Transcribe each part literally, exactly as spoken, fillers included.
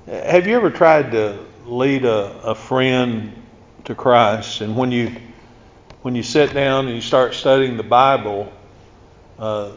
Have you ever tried to lead a, a friend to Christ, and when you when you sit down and you start studying the Bible, uh,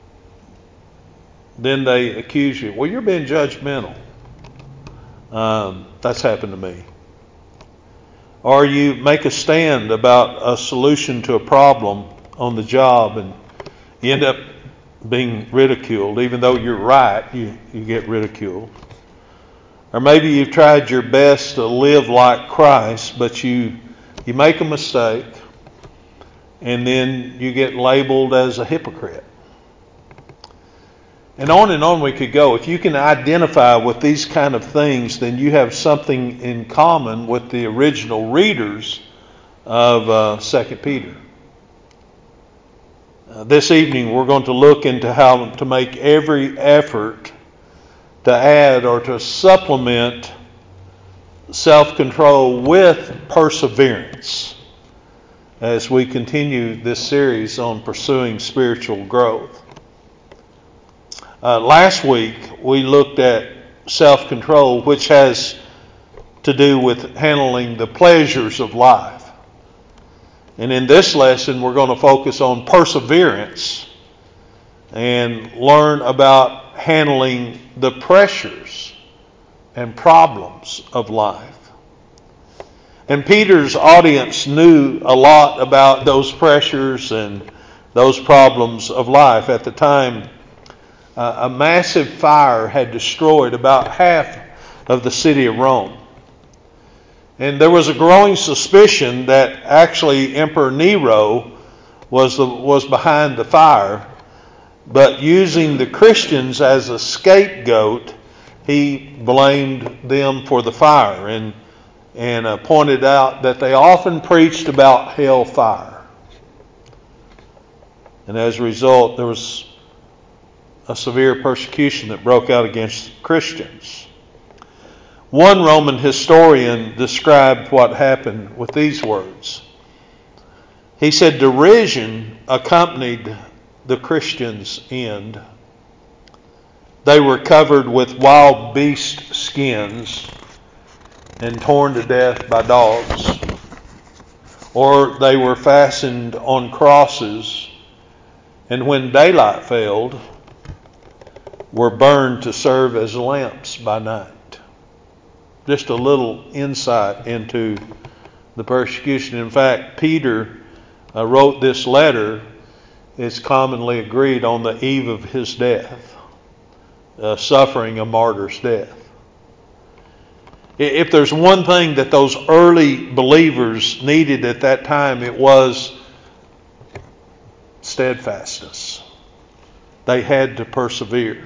then they accuse you, well, you're being judgmental. Um, that's happened to me. Or you make a stand about a solution to a problem on the job, and you end up being ridiculed. Even though you're right, you, you get ridiculed. Or maybe you've tried your best to live like Christ, but you you make a mistake, and then you get labeled as a hypocrite. And on and on we could go. If you can identify with these kind of things, then you have something in common with the original readers of uh, Second Peter. Uh, this evening we're going to look into how to make every effort to add or to supplement self-control with perseverance as we continue this series on pursuing spiritual growth. Uh, last week we looked at self-control, which has to do with handling the pleasures of life. And in this lesson we're going to focus on perseverance and learn about handling the pressures and problems of life. And Peter's audience knew a lot about those pressures and those problems of life. At the time, uh, a massive fire had destroyed about half of the city of Rome. And there was a growing suspicion that actually Emperor Nero was the, was behind the fire. But using the Christians as a scapegoat, he blamed them for the fire and and uh, pointed out that they often preached about hellfire. And as a result, there was a severe persecution that broke out against Christians. One Roman historian described what happened with these words. He said, derision accompanied the Christians' end. They were covered with wild beast skins and torn to death by dogs. Or they were fastened on crosses, and when daylight failed, were burned to serve as lamps by night. Just a little insight into the persecution. In fact, Peter uh, wrote this letter, it's commonly agreed, on the eve of his death, uh, suffering a martyr's death. If there's one thing that those early believers needed at that time, it was steadfastness. They had to persevere.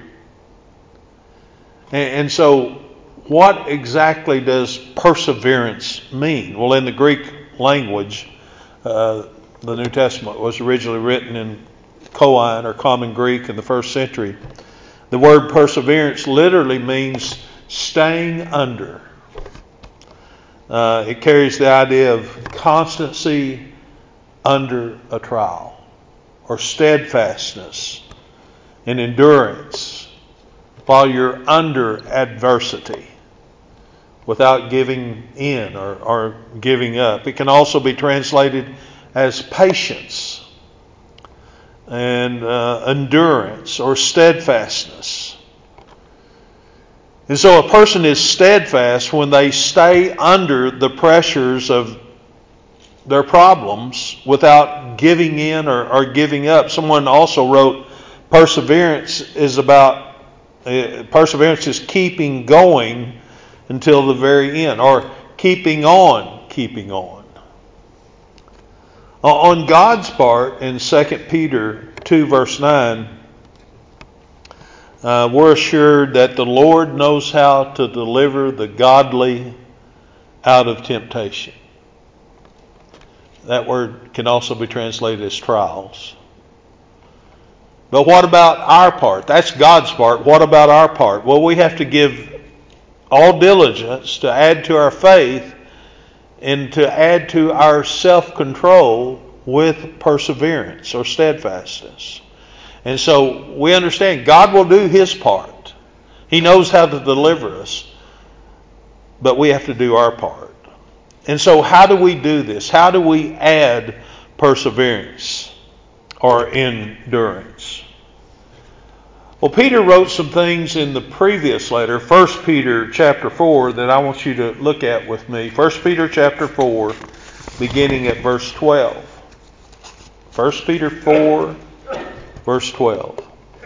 And so what exactly does perseverance mean? Well, in the Greek language, uh, the New Testament was originally written in Koine or Common Greek in the first century. The word perseverance literally means staying under. Uh, it carries the idea of constancy under a trial, or steadfastness and endurance while you're under adversity without giving in or, or giving up. It can also be translated as patience and uh, endurance or steadfastness. And so a person is steadfast when they stay under the pressures of their problems without giving in or, or giving up. Someone also wrote, perseverance is about, uh, perseverance is keeping going until the very end, or keeping on, keeping on. Uh, on God's part, in Second Peter two verse nine, Uh, we're assured that the Lord knows how to deliver the godly out of temptation. That word can also be translated as trials. But what about our part? That's God's part. What about our part? Well, we have to give all diligence to add to our faith and to add to our self-control with perseverance or steadfastness. And so we understand God will do His part. He knows how to deliver us. but we have to do our part. And so how do we do this? How do we add perseverance or endurance? Well, Peter wrote some things in the previous letter, First Peter chapter four, that I want you to look at with me. First Peter chapter four, beginning at verse twelve. First Peter four, verse twelve.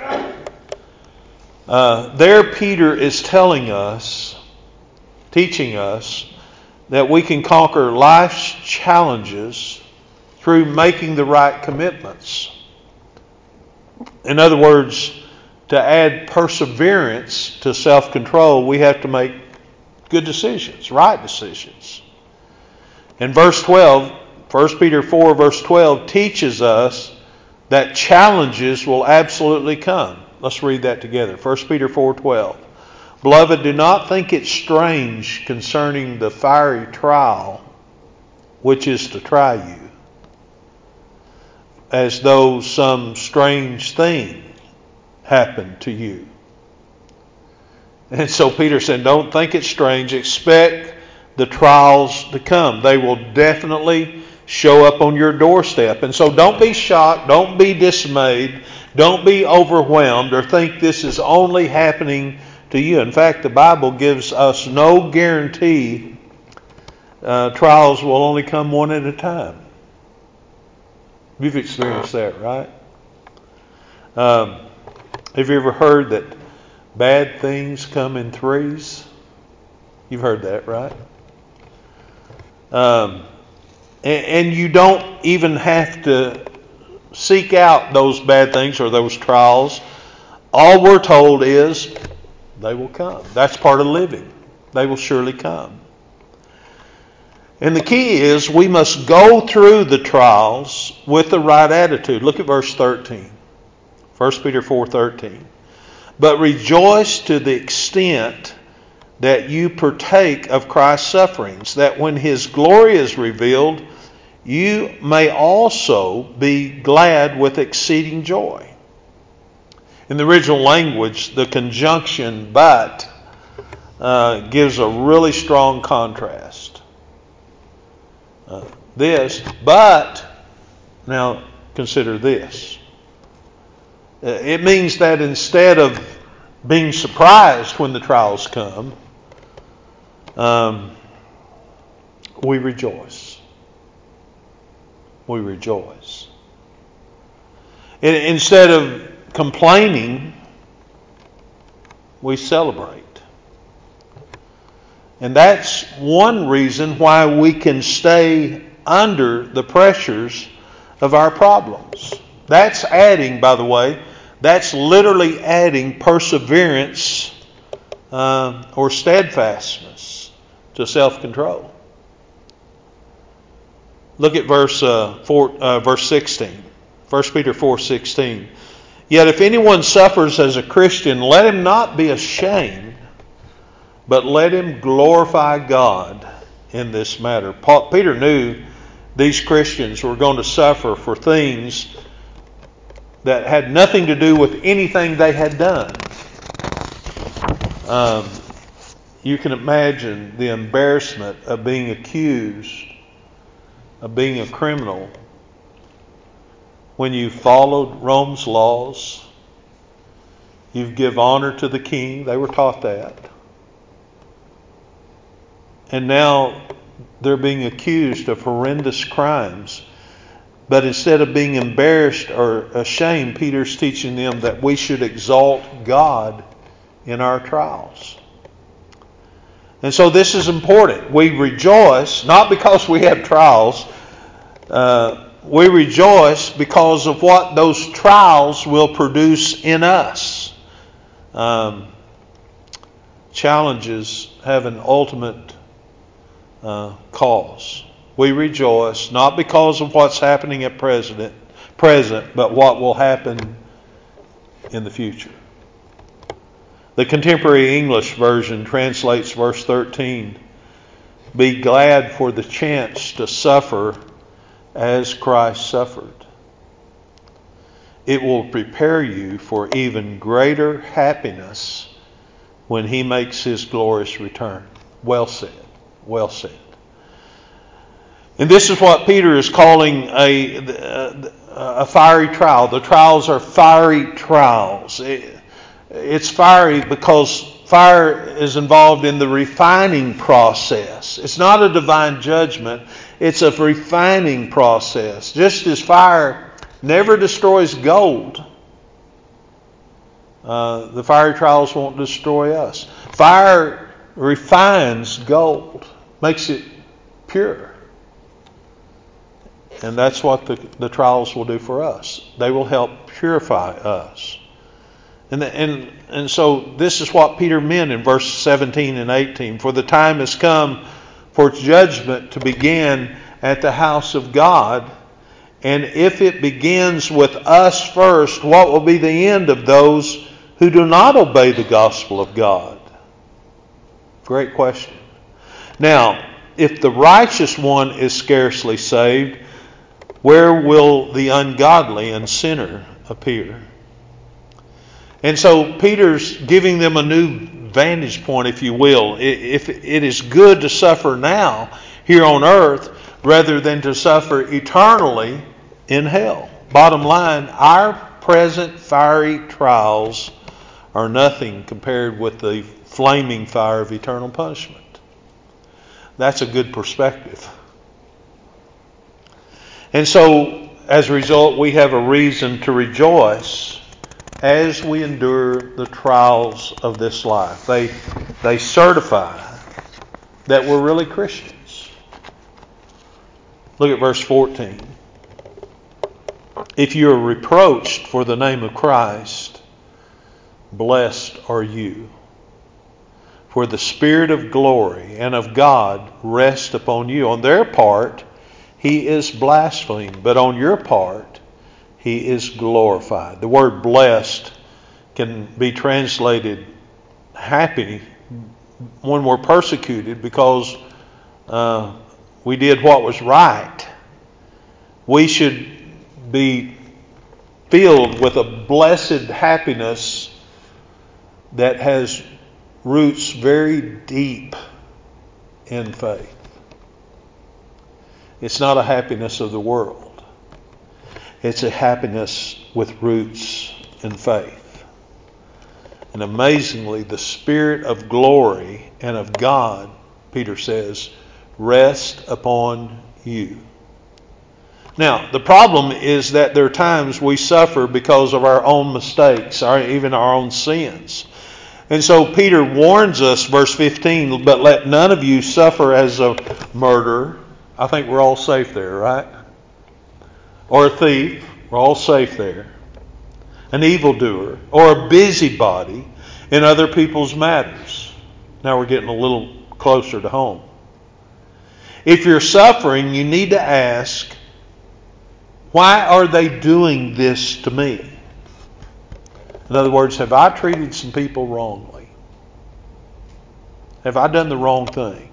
Uh, there Peter is telling us, teaching us, that we can conquer life's challenges through making the right commitments. In other words, to add perseverance to self-control, we have to make good decisions, right decisions. In verse twelve, First Peter four, verse twelve, teaches us that challenges will absolutely come. Let's read that together. First Peter four, twelve. Beloved, do not think it strange concerning the fiery trial which is to try you, as though some strange thing happened to you. And so Peter said, don't think it strange. Expect the trials to come. They will definitely show up on your doorstep. And so don't be shocked. Don't be dismayed. Don't be overwhelmed or think this is only happening to you. In fact, the Bible gives us no guarantee uh, trials will only come one at a time. You've experienced that, right? Um, have you ever heard that bad things come in threes? You've heard that, right? Um, and, and you don't even have to seek out those bad things or those trials. All we're told is they will come. That's part of living. They will surely come. And the key is we must go through the trials with the right attitude. Look at verse thirteen. First Peter four thirteen. But rejoice to the extent that you partake of Christ's sufferings, that when his glory is revealed, you may also be glad with exceeding joy. In the original language, the conjunction but uh, gives a really strong contrast. Uh, this, but, now consider this. Uh, it means that instead of being surprised when the trials come, um, we rejoice. We rejoice. In, instead of complaining, we celebrate. And that's one reason why we can stay under the pressures of our problems. That's adding, by the way, that's literally adding perseverance uh, or steadfastness to self-control. Look at verse uh, four, uh, verse sixteen. First Peter four sixteen. Yet if anyone suffers as a Christian, let him not be ashamed, but let him glorify God in this matter. Paul, Peter knew these Christians were going to suffer for things that had nothing to do with anything they had done. Um, you can imagine the embarrassment of being accused of being a criminal when you followed Rome's laws. You give honor to the king. They were taught that. And now they're being accused of horrendous crimes. But instead of being embarrassed or ashamed, Peter's teaching them that we should exalt God in our trials. And so this is important. We rejoice, not because we have trials. Uh, we rejoice because of what those trials will produce in us. Um, challenges have an ultimate uh, cause. We rejoice not because of what's happening at present, present, but what will happen in the future. The Contemporary English Version translates verse thirteen, be glad for the chance to suffer as Christ suffered. It will prepare you for even greater happiness when he makes his glorious return. Well said. Well said. And this is what Peter is calling a, a fiery trial. The trials are fiery trials. It, it's fiery because fire is involved in the refining process. It's not a divine judgment. It's a refining process. Just as fire never destroys gold, uh, the fiery trials won't destroy us. Fire refines gold, makes it pure. And that's what the, the trials will do for us. They will help purify us. And, and, and so this is what Peter meant in verse seventeen and eighteen. For the time has come for judgment to begin at the house of God. And if it begins with us first, what will be the end of those who do not obey the gospel of God? Great question. Now, if the righteous one is scarcely saved, where will the ungodly and sinner appear? And so Peter's giving them a new vantage point, if you will. If it is good to suffer now here on earth rather than to suffer eternally in hell. Bottom line, our present fiery trials are nothing compared with the flaming fire of eternal punishment. That's a good perspective. And so, as a result, we have a reason to rejoice as we endure the trials of this life. They, they certify that we're really Christians. Look at verse fourteen. If you are reproached for the name of Christ, blessed are you. For the Spirit of glory and of God rests upon you. On their part, He is blasphemed, but on your part, He is glorified. The word blessed can be translated happy when we're persecuted because uh, we did what was right. We should be filled with a blessed happiness that has roots very deep in faith. It's not a happiness of the world. It's a happiness with roots in faith. And amazingly, the Spirit of glory and of God, Peter says, rest upon you. Now, the problem is that there are times we suffer because of our own mistakes, or even our own sins. And so Peter warns us, verse fifteen, but let none of you suffer as a murderer. I think we're all safe there, right? Or a thief. We're all safe there. An evildoer. Or a busybody in other people's matters. Now we're getting a little closer to home. If you're suffering, you need to ask, why are they doing this to me? In other words, have I treated some people wrongly? Have I done the wrong thing?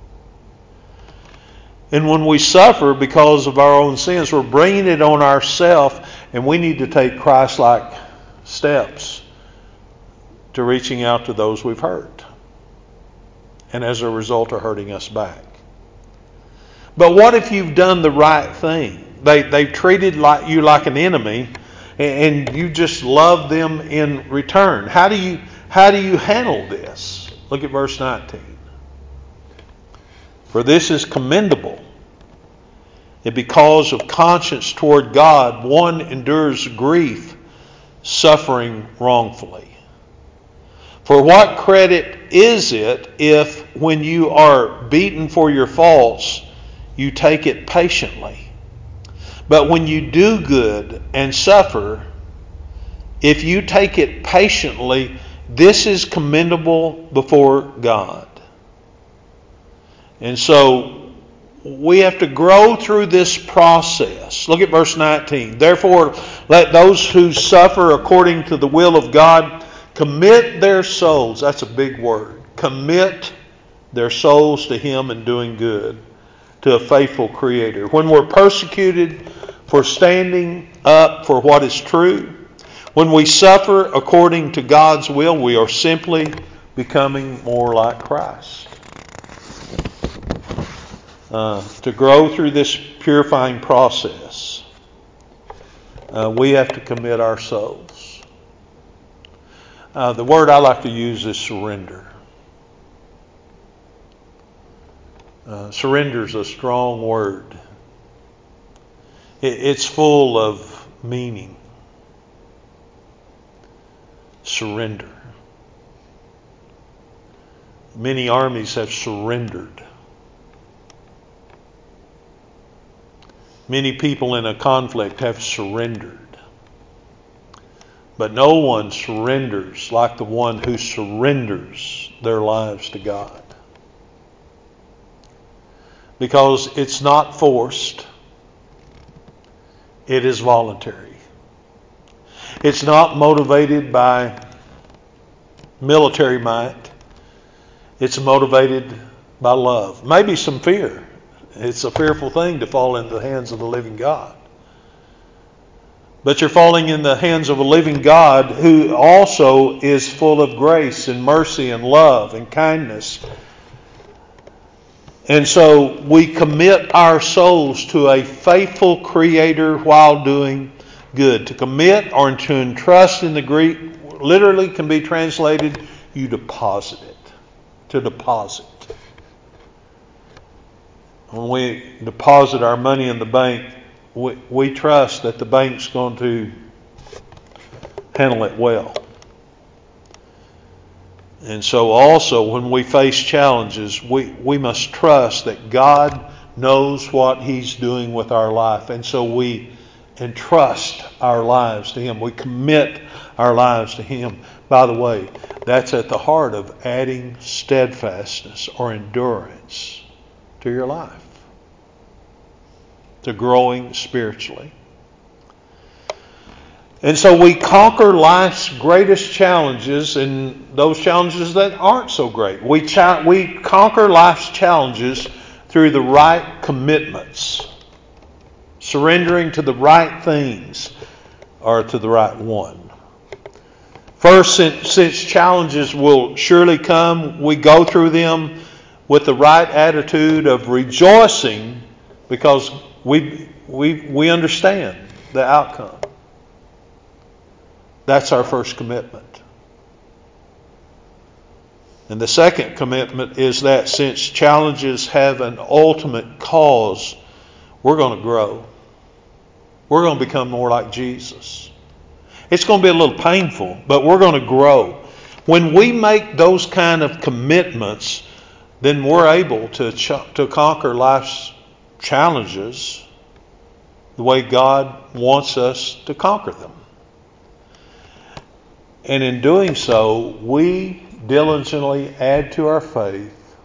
And when we suffer because of our own sins, we're bringing it on ourselves, and we need to take Christ-like steps to reaching out to those we've hurt. And as a result are hurting us back. But what if you've done the right thing? They, they've treated like you like an enemy, and you just love them in return. How do you, how do you handle this? Look at verse nineteen. For this is commendable, and because of conscience toward God, one endures grief, suffering wrongfully. For what credit is it if, when you are beaten for your faults, you take it patiently? But when you do good and suffer, if you take it patiently, this is commendable before God. And so we have to grow through this process. Look at verse nineteen. Therefore, let those who suffer according to the will of God commit their souls. That's a big word. Commit their souls to Him in doing good, to a faithful Creator. When we're persecuted for standing up for what is true, when we suffer according to God's will, we are simply becoming more like Christ. uh, to grow through this purifying process, uh, we have to commit our souls. Uh, the word I like to use is surrender. Uh, surrender is a strong word. It, it's full of meaning. Surrender. Many armies have surrendered. Many people in a conflict have surrendered. But no one surrenders like the one who surrenders their lives to God. Because it's not forced. It is voluntary. It's not motivated by military might. It's motivated by love. Maybe some fear. It's a fearful thing to fall into the hands of the living God. But you're falling in the hands of a living God who also is full of grace and mercy and love and kindness. And so we commit our souls to a faithful Creator while doing good. To commit or to entrust in the Greek literally can be translated, you deposit it. To deposit. When we deposit our money in the bank, we, we trust that the bank's going to handle it well. And so also when we face challenges, we, we must trust that God knows what He's doing with our life. And so we entrust our lives to Him. We commit our lives to Him. By the way, that's at the heart of adding steadfastness or endurance to your life. To growing spiritually. And so we conquer life's greatest challenges and those challenges that aren't so great. We, cha- we conquer life's challenges through the right commitments. Surrendering to the right things or to the right one. First, since, since challenges will surely come, we go through them with the right attitude of rejoicing because we, we, we understand the outcome. That's our first commitment. And the second commitment is that since challenges have an ultimate cause, we're going to grow. We're going to become more like Jesus. It's going to be a little painful, but we're going to grow. When we make those kind of commitments, then we're able to ch- to conquer life's challenges the way God wants us to conquer them. And in doing so, we diligently add to our faith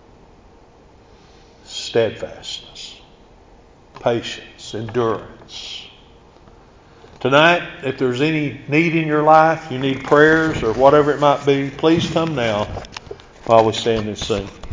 steadfastness, patience, endurance. Tonight, if there's any need in your life, you need prayers or whatever it might be, please come now while we stand and sing.